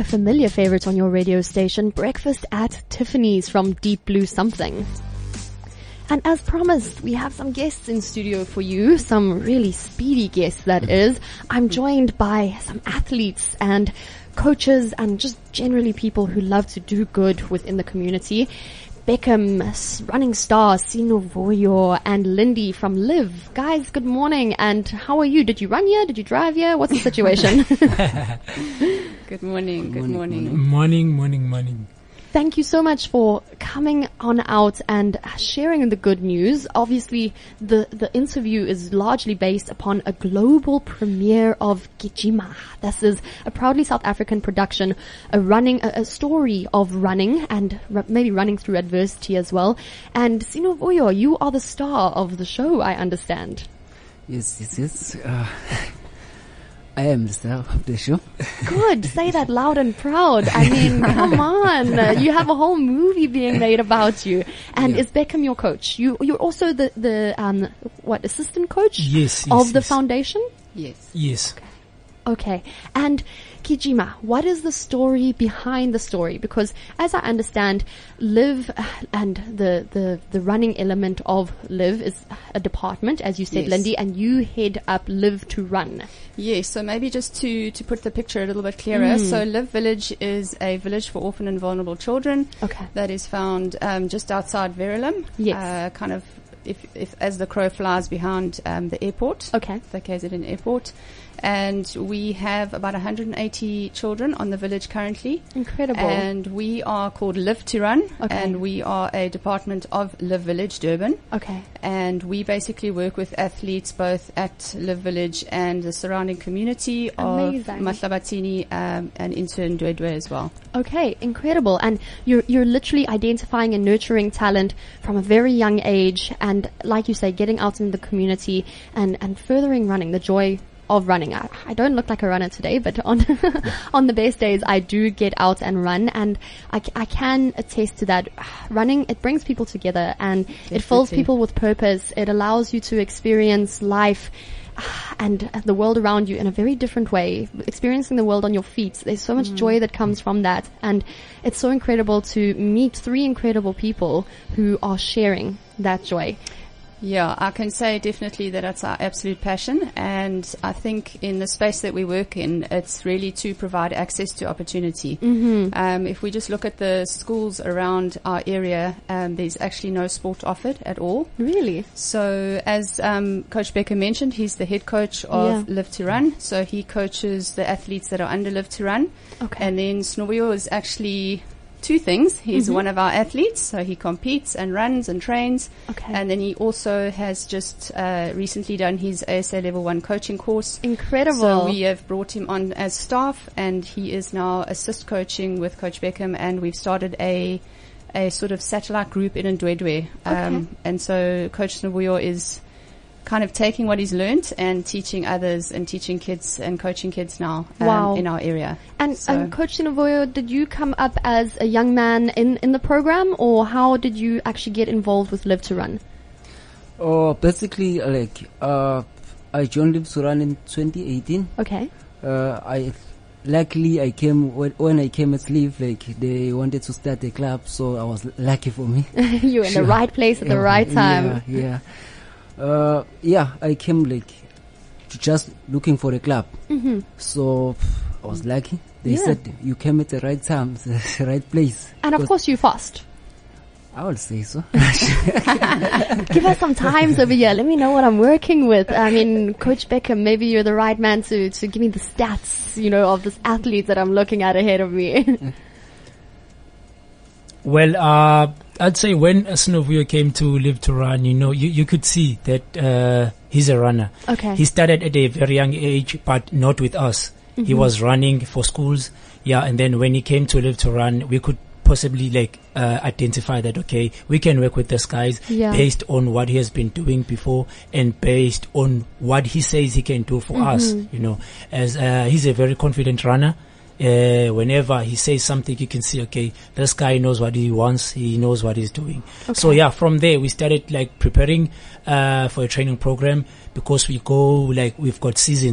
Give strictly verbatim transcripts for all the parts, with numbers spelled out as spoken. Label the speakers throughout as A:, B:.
A: a familiar favorite on your radio station, Breakfast at Tiffany's from Deep Blue Something. And as promised, we have some guests in studio for you, some really speedy guests that is. I'm joined by some athletes and coaches and just generally people who love to do good within the community. Beckham, running star, Sino Voyo, and Lindy from Live. Guys, good morning, and how are you? Did you run here? Did you drive here? What's the situation?
B: Good morning, good morning.
C: Morning, morning, morning.
A: Thank you so much for coming on out and sharing the good news. Obviously, the, the interview is largely based upon a global premiere of Gijima. This is a proudly South African production, a running, a, a story of running and r- maybe running through adversity as well. And Sino Voyo, you are the star of the show, I understand.
D: Yes, yes, yes. Uh, I am the star of the show.
A: Good. Say that loud and proud. I mean, come on. You have a whole movie being made about you. And yeah. Is Beckham your coach? You, you're also the, the, um, what, assistant coach?
C: Yes, yes
A: Of the
C: yes.
A: foundation?
B: Yes.
C: Yes.
A: Okay. Okay. And Gijima, what is the story behind the story? Because as I understand, Live and the, the, the running element of Live is a department, as you said,
B: yes.
A: Lindy, and you head up Live to Run.
B: Yes, so maybe just to, to put the picture a little bit clearer. Mm. So Live Village is a village for orphan and vulnerable children.
A: Okay. That
B: is found um, just outside Verulam.
A: Yes.
B: Uh, kind of if, if as the crow flies behind um, the airport.
A: Okay.
B: The K Z N airport. And we have about one hundred eighty children on the village currently.
A: Incredible.
B: And we are called Live to Run.
A: Okay.
B: And we are a department of Live Village Durban.
A: Okay.
B: And we basically work with athletes both at Live Village and the surrounding community
A: Amazing.
B: of Mahlabatini um, and into Ndwedwe as well.
A: Okay, incredible. And you're you're literally identifying and nurturing talent from a very young age, and like you say, getting out in the community and, and furthering running, the joy of running. I, I don't look like a runner today, but on on the best days I do get out and run, and I, I can attest to that. Running, it brings people together and Definitely. It fills people with purpose. It allows you to experience life and the world around you in a very different way, experiencing the world on your feet. There's so much mm. joy that comes from that, and it's so incredible to meet three incredible people who are sharing that joy.
B: Yeah, I can say definitely that it's our absolute passion, and I think in the space that we work in, it's really to provide access to opportunity.
A: Mm-hmm.
B: Um, if we just look at the schools around our area, um, there's actually no sport offered at all.
A: Really?
B: So as um, Coach Becker mentioned, he's the head coach of
A: yeah.
B: Live to Run, so he coaches the athletes that are under Live to Run.
A: Okay.
B: And then Snovio is actually two things. He's
A: mm-hmm.
B: one of our athletes, so he competes and runs and trains.
A: Okay.
B: And then he also has just uh, recently done his A S A Level one coaching course.
A: Incredible.
B: So we have brought him on as staff, and he is now assist coaching with Coach Beckham, and we've started a a sort of satellite group in Ndwedwe. Um,
A: okay.
B: And so Coach Snobuyo is kind of taking what he's learnt and teaching others and teaching kids and coaching kids now um,
A: wow.
B: in our area.
A: And,
B: so
A: and Coach Sinovoyo, did you come up as a young man in, in the program, or how did you actually get involved with Live to Run?
D: Oh, basically, like, uh, I joined Live to Run in twenty eighteen.
A: Okay.
D: Uh, I, luckily I came, when, when I came at Live, like, they wanted to start a club, so I was lucky for me.
A: You were in
D: sure.
A: the right place at
D: yeah,
A: the right time.
D: Yeah, yeah. Uh, yeah, I came like just looking for a club.
A: Mm-hmm.
D: So I was lucky. They
A: yeah.
D: said you came at the right time, the right place.
A: And of course you fast.
D: I would say so.
A: Give us some times over here. Let me know what I'm working with. I mean, Coach Beckham, maybe you're the right man to, to give me the stats, you know, of this athlete that I'm looking at ahead of me.
C: Well, uh, I'd say when Snovio came to Live to Run, you know, you, you could see that, uh, he's a runner.
A: Okay.
C: He started at a very young age, but not with us. Mm-hmm. He was running for schools. Yeah. And then when he came to Live to Run, we could possibly like, uh, identify that, okay, we can work with this guys
A: yeah.
C: based on what he has been doing before and based on what he says he can do for mm-hmm. us, you know, as, uh, he's a very confident runner. Uh, whenever he says something, you can see, okay, this guy knows what he wants. He knows what he's doing. Okay. So yeah, from there we started like preparing, uh, for a training program, because we go like, we've got seasons.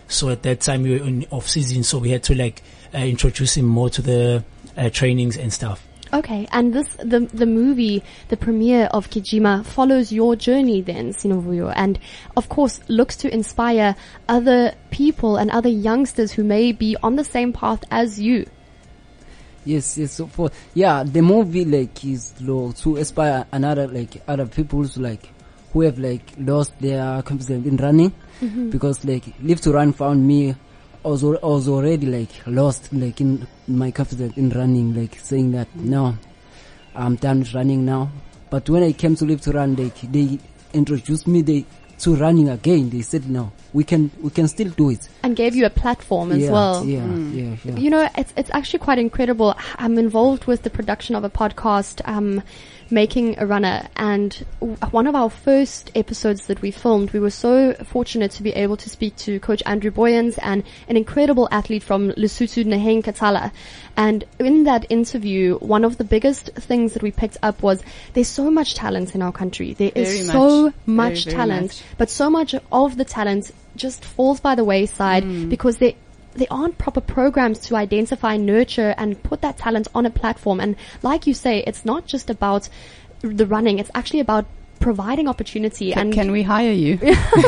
C: So at that time we were in off season, so we had to like uh, introduce him more to the uh, trainings and stuff.
A: Okay, and this the the movie, the premiere of Gijima, follows your journey then, Sinovuyo, and of course looks to inspire other people and other youngsters who may be on the same path as you.
D: Yes, yes. So for yeah, the movie like is lo, to inspire another like other people to, like who have like lost their confidence in running, mm-hmm. because like Live to Run found me. I was, I was already like lost like in my confidence in running, like saying that no, I'm done with running now. But when I came to Live to Run, like they introduced me they to running again. They said no, we can we can still do it,
A: and gave you a platform as
D: yeah,
A: well.
D: Yeah,
A: mm.
D: yeah, yeah.
A: You know, it's it's actually quite incredible. I'm involved with the production of a podcast, um, Making a Runner, and w- one of our first episodes that we filmed, we were so fortunate to be able to speak to Coach Andrew Boyens and an incredible athlete from Lesotho, Naheng Katala. And in that interview, one of the biggest things that we picked up was there's so much talent in our country. There
B: Very
A: is
B: much.
A: so much
B: very, very
A: talent,
B: much.
A: but so much of the talent just falls by the wayside
B: Mm.
A: because they there aren't proper programs to identify, nurture, and put that talent on a platform. And like you say, it's not just about the running, it's actually about providing opportunity.
B: Can,
A: and
B: can we hire you?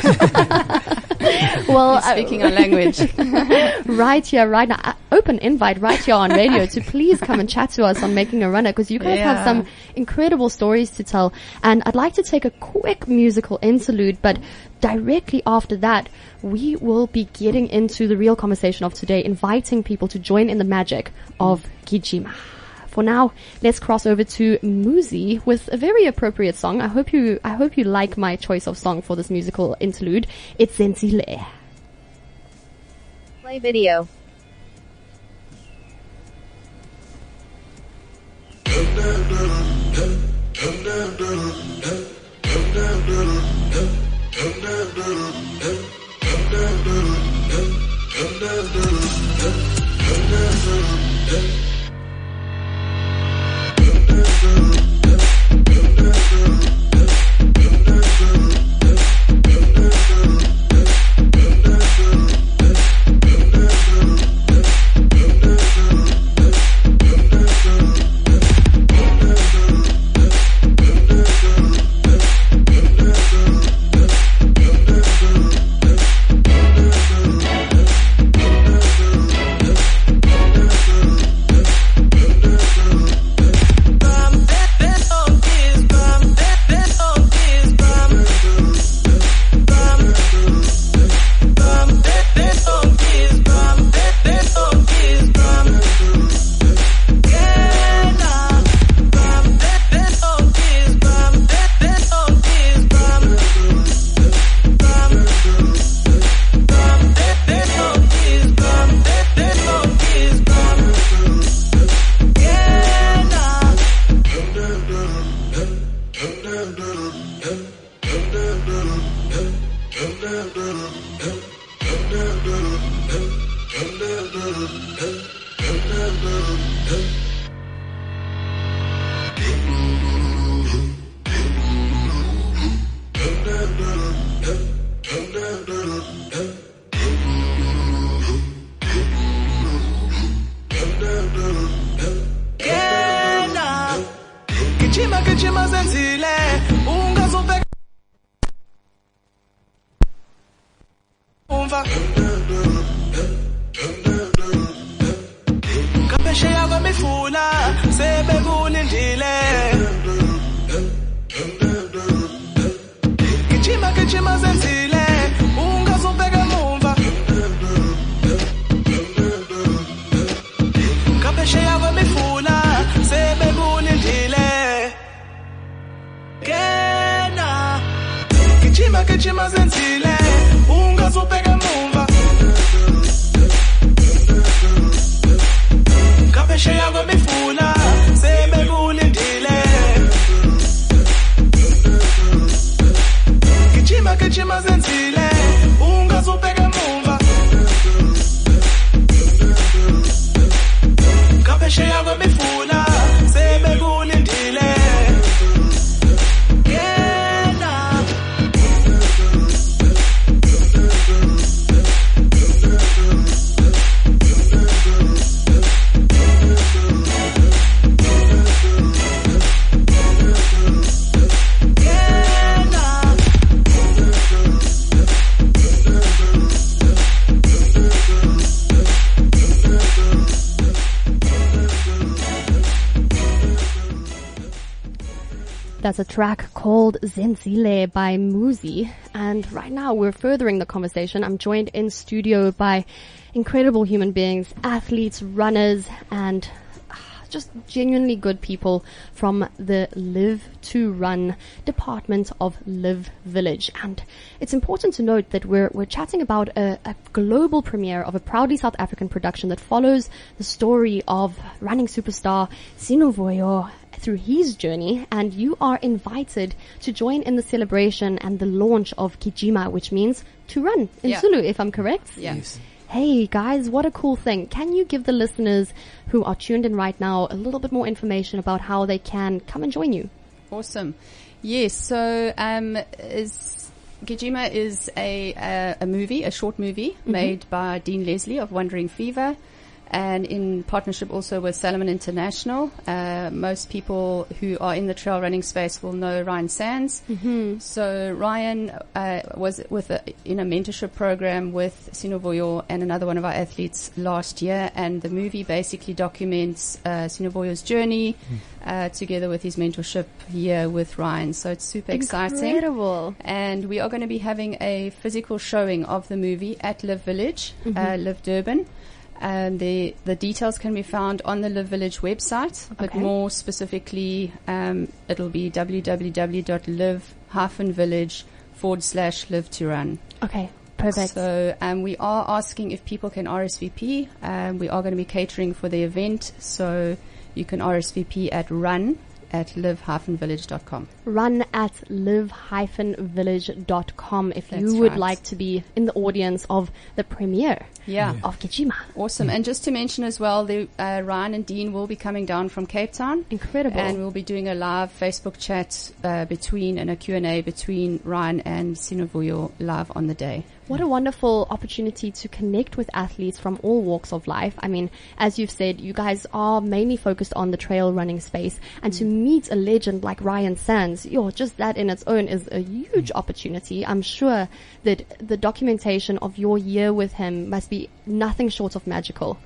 A: well,
B: Speaking our language.
A: right here, right now, uh, open invite right here on radio to please come and chat to us on Making a Runner, because you guys
B: Yeah.
A: have some incredible stories to tell. And I'd like to take a quick musical interlude, but directly after that, we will be getting into the real conversation of today, inviting people to join in the magic of Gijima. For now, let's cross over to Muzi with a very appropriate song. I hope you, I hope you like my choice of song for this musical interlude. It's Zenzile.
E: Play video.
F: Gijima gijima zenzile ungazobheka umva Kaphesheya kwemifula sebekulindile Gijima gijima zenzile ungazobheka umva Kaphesheya kwemifula sebekulindile Kena Gijima gijima zenzile ungazobheka umva Kaphesheya kwemifula sebekulindile Gijima gijima zenzile ungazobheka umva Kaphesheya kwemifula sebekulindile
A: That's a track called Zenzile by Muzi. And right now we're furthering the conversation. I'm joined in studio by incredible human beings, athletes, runners, and just genuinely good people from the Live to Run department of Live Village. And it's important to note that we're we're chatting about a, a global premiere of a proudly South African production that follows the story of running superstar Sino Voyo through his journey, and you are invited to join in the celebration and the launch of Kijima, which means to run in
B: Yeah.
A: Zulu, if I'm correct.
B: Yeah.
C: Yes.
A: Hey guys, what a cool thing. Can you give the listeners who are tuned in right now a little bit more information about how they can come and join you?
B: Awesome. Yes. So, um, is Kijima is a, a a movie, a short movie made by Dean Leslie of Wandering Fever, and in partnership also with Salomon International. Uh, most people who are in the trail running space will know Ryan Sands. Mm-hmm. So Ryan uh, was with a, in a mentorship program with Sino Voyo and another one of our athletes last year, and the movie basically documents uh, Sino Voyo's journey mm. uh, together with his mentorship year with Ryan. So it's super exciting.
A: Incredible.
B: And we are going to be having a physical showing of the movie at Live Village,
A: Mm-hmm.
B: uh, Live Durban. And the the details can be found on the Live Village website, but
A: Okay.
B: more specifically, um, it'll be www.live-village forward slash live to run.
A: Okay, perfect.
B: So um, we are asking if people can R S V P. Um, we are going to be catering for the event, so you can R S V P at run at live dash village dot com.
A: Run at live dash village dot com if
B: That's
A: you would
B: right.
A: like to be in the audience of the premiere
B: Yeah.
A: of Kijima.
B: Awesome. And just to mention as well, the, uh, Ryan and Dean will be coming down from Cape Town.
A: Incredible.
B: And we'll be doing a live Facebook chat uh, between and a Q and A between Ryan and Sino Voyo live on the day.
A: What a wonderful opportunity to connect with athletes from all walks of life. I mean, as you've said, you guys are mainly focused on the trail running space, and to meet a legend like Ryan Sands, yo, just that in its own is a huge opportunity. I'm sure that the documentation of your year with him must be nothing short of magical.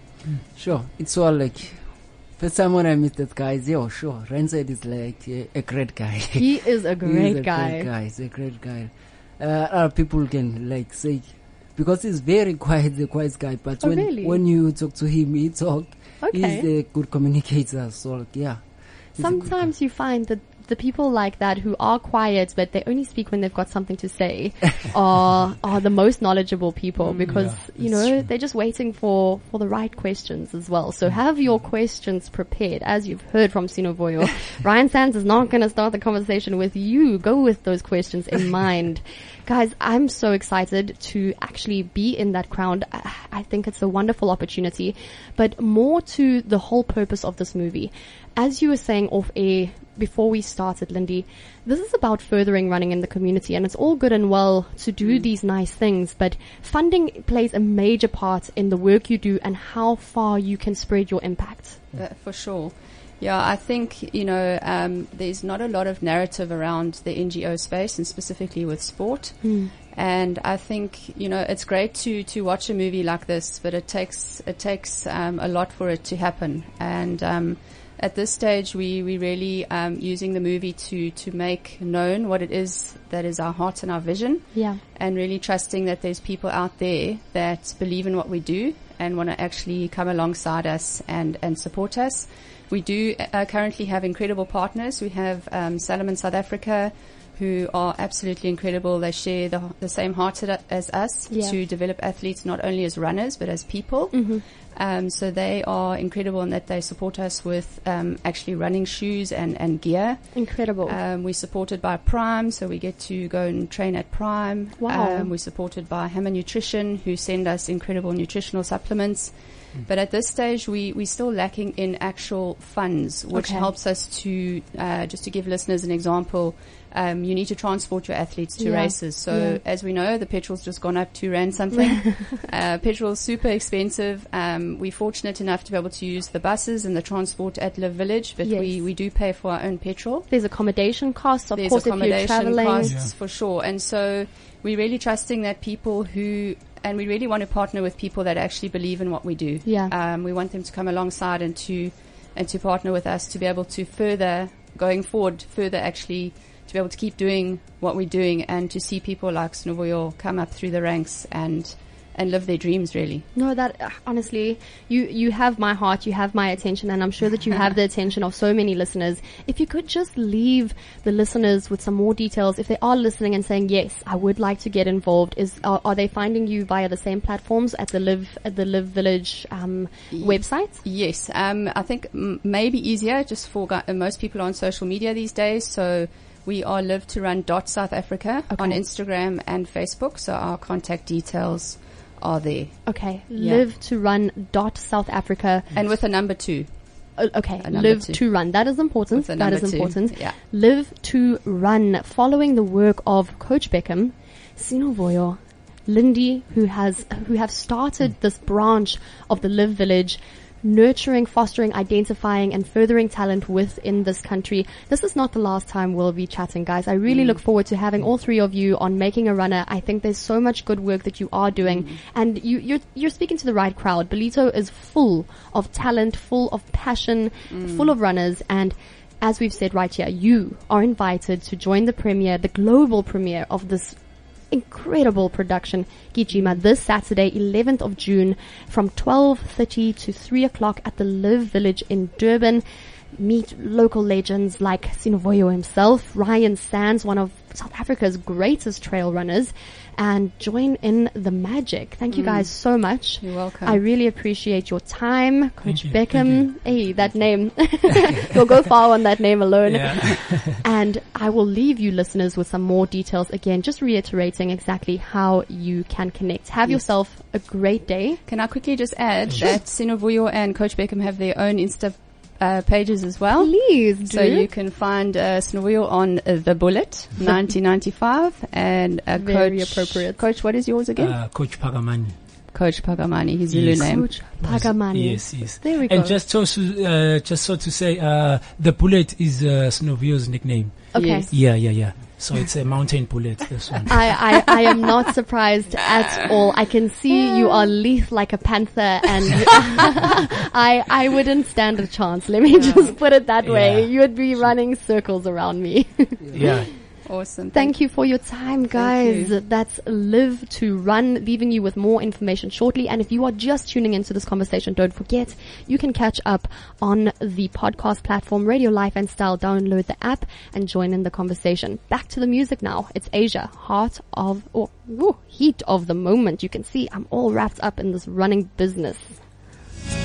D: Sure, it's all like first time when I meet that guy, yo, sure, Renside is like a, a great guy.
A: He is a
D: He
A: great
D: is a
A: guy.
D: Great guy. He's a great guy. Uh, other people can like say because he's very quiet, the quiet guy. But
A: Oh,
D: when
A: really?
D: when you talk to him, he talk.
A: Okay.
D: He's a good communicator. So like, yeah. He's a good guy.
A: Sometimes you find that the people like that who are quiet but they only speak when they've got something to say are are the most knowledgeable people because
C: yeah,
A: you
C: that's
A: know
C: true.
A: they're just waiting for for the right questions as well. So have your questions prepared. As you've heard from Sino Voyo, Ryan Sands is not going to start the conversation with you. Go with those questions in mind. Guys, I'm so excited to actually be in that crowd. I, I think it's a wonderful opportunity, but more to the whole purpose of this movie. As you were saying off air before we started, Lindy, this is about furthering running in the community, and it's all good and well to do these nice things, but funding plays a major part in the work you do and how far you can spread your impact.
B: Uh, for sure. Yeah, I think, you know, um, there's not a lot of narrative around the N G O space and specifically with sport. And I think, you know, it's great to, to watch a movie like this, but it takes, it takes, um, a lot for it to happen. And, um, at this stage, we, we really, um, using the movie to, to make known what it is that is our heart and our vision.
A: Yeah.
B: And really trusting that there's people out there that believe in what we do and want to actually come alongside us and, and support us. We do uh, currently have incredible partners. We have um, Salomon South Africa, who are absolutely incredible. They share the, the same heart as us
A: Yeah.
B: to develop athletes not only as runners but as people.
A: Mm-hmm.
B: Um, so they are incredible in that they support us with um, actually running shoes and, and gear.
A: Incredible.
B: Um, we're supported by Prime, so we get to go and train at Prime.
A: Wow.
B: Um, we're supported by Hammer Nutrition, who send us incredible nutritional supplements. But at this stage, we, we're still lacking in actual funds, which
A: Okay.
B: helps us to, uh, just to give listeners an example, um, you need to transport your athletes to
A: Yeah.
B: races. So
A: Yeah.
B: as we know, the petrol's just gone up two rand something. uh, petrol's super expensive. Um, we're fortunate enough to be able to use the buses and the transport at Live Village, but
A: Yes.
B: we, we do pay for our own petrol.
A: There's accommodation costs, of
B: There's
A: course, if you're
B: accommodation
A: traveling.
B: costs
C: Yeah.
B: for sure. And so we're really trusting that people who, and we really want to partner with people that actually believe in what we do.
A: Yeah.
B: Um, we want them to come alongside and to, and to partner with us to be able to further going forward further, actually, to be able to keep doing what we're doing and to see people like Sinovuyo come up through the ranks and and live their dreams, really.
A: No, that uh, honestly, you you have my heart, you have my attention, and I'm sure that you have the attention of so many listeners. If you could just leave the listeners with some more details, if they are listening and saying, yes, I would like to get involved, is are, are they finding you via the same platforms at the Live at the Live Village um, website?
B: Yes, um, I think m- maybe easier just for gu- uh, most people on social media these days. So we are live to run dot South Africa
A: Okay.
B: on Instagram and Facebook. So our contact details are there.
A: Okay,
B: Yeah.
A: live to run dot South Africa.
B: And with a number two.
A: Uh, okay,
B: A number
A: live
B: two.
A: to run. That is important.
B: With a
A: That
B: number
A: is
B: two.
A: important.
B: Yeah.
A: Live to run. Following the work of Coach Beckham, Sinovuyo, Lindy, who has who have started this branch of the Live Village, nurturing, fostering, identifying, and furthering talent within this country. This is not the last time we'll be chatting, guys. I really
B: Mm.
A: look forward to having all three of you on Making a Runner. I think there's so much good work that you are doing,
B: Mm.
A: and you, you're you're speaking to the right crowd. Belito is full of talent, full of passion,
B: Mm.
A: full of runners, and as we've said right here, you are invited to join the premiere, the global premiere of this incredible production, Gijima, this Saturday, eleventh of June, from twelve thirty to three o'clock at the Live Village in Durban. Meet local legends like Sinovuyo himself, Ryan Sands, one of South Africa's greatest trail runners, and join in the magic. Thank you guys so much.
B: You're welcome.
A: I really appreciate your time.
C: Thank
A: Coach
C: you,
A: Beckham, hey, that name. You'll go far on that name alone.
C: Yeah.
A: And I will leave you listeners with some more details again, just reiterating exactly how you can connect. Have
B: Yes.
A: yourself a great day.
B: Can I quickly just add that Sinovuyo and Coach Beckham have their own Insta uh, pages as well?
A: Please do.
B: So you can find uh, Sinovuyo on uh, The Bullet, nineteen ninety-five, and uh,
A: Very
B: Coach,
A: appropriate.
B: Coach, what is yours again?
C: Uh, Coach Pagamani.
B: Coach Pagamani, his Zulu
C: yes.
B: name.
A: Coach Pagamani.
C: Yes, yes.
A: There we go.
C: And just so, to, uh, just so to say, uh, the bullet is uh, Sinovuyo's nickname.
A: Okay.
B: Yes.
C: Yeah, yeah, yeah. So it's a mountain bullet, this one.
A: I, I, I am not surprised at all. I can see you are lithe like a panther, and I I wouldn't stand a chance. Let me just put it that way.
C: Yeah.
A: You would be running circles around me.
C: Yeah.
B: Awesome.
A: Thank you for your time, guys.
B: you.
A: That's Live to Run, leaving you with more information shortly. And if you are just tuning into this conversation, don't forget, you can catch up on the podcast platform Radio Life and Style. Download the app and join in the conversation. Back to the music now. It's Asia, heart of, or ooh, heat of the moment. You can see I'm all wrapped up in this running business.